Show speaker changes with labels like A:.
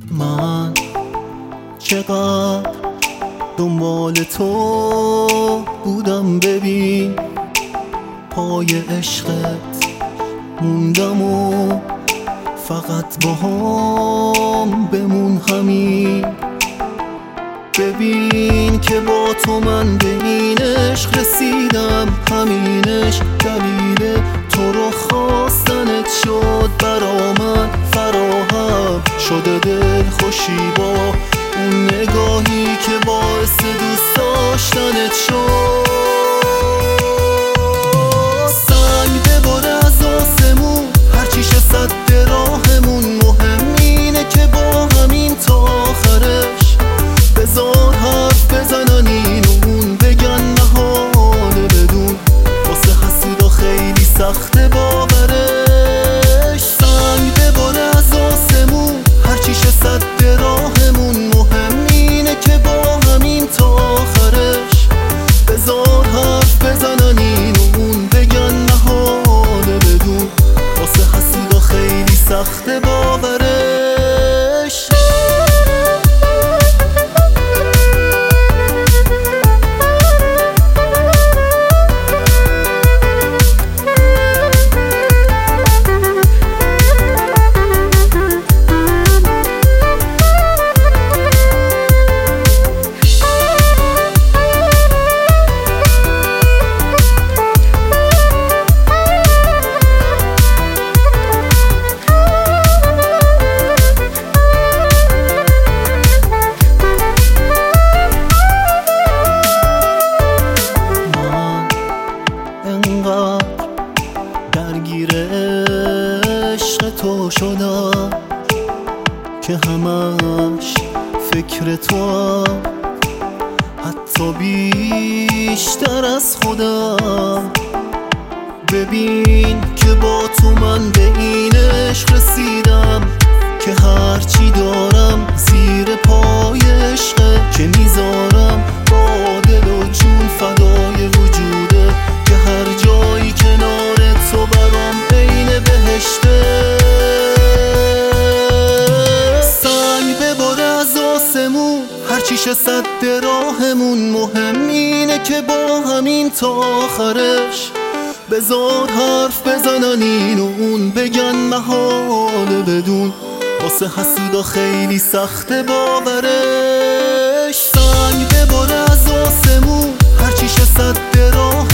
A: من چقدر دنبال تو بودم، ببین پای عشقت موندم و فقط باهام بمون همین. ببین که با تو من به این عشق رسیدم، همینش دلیل تو رو خواستنت شد. برا من فراهم شده دل خوشی با اون نگاهی که باعث دوست داشتنت شد. سنگ بباره از آسمون، هرچی شه سد راهمون، مهم اینه که با همین تا آخرش. بذار حرف بزنن این و اون، بگن محاله بدون، واسه حسودا خیلی سخته باورش. سنگ بباره از آسمون، هرچی شه سد راهمون، مهم اینه که با همین تا آخرش. بذار حرف بزنن این و اون، بگن محاله بدون، واسه حسودا خیلی سخته باورش. درگیر عشق تو شدم که همش فکر تو، حتی بیشتر از خودم. ببین که با تو من به این عشق رسیدم که هرچی دارم زیر پای عشقه، که میذارم با دل و جون فدای وجوده، که هر جایی کنار تو برام عین بهشته. سنگ بباره از آسمون، هرچی شه سد راهمون، مهم اینه که با همین تا آخرش. بذار حرف بزنن این و اون، بگن محاله بدون، واسه حسودا خیلی سخته باورش. سنگ بباره از آسمون، هرچی شه سد راه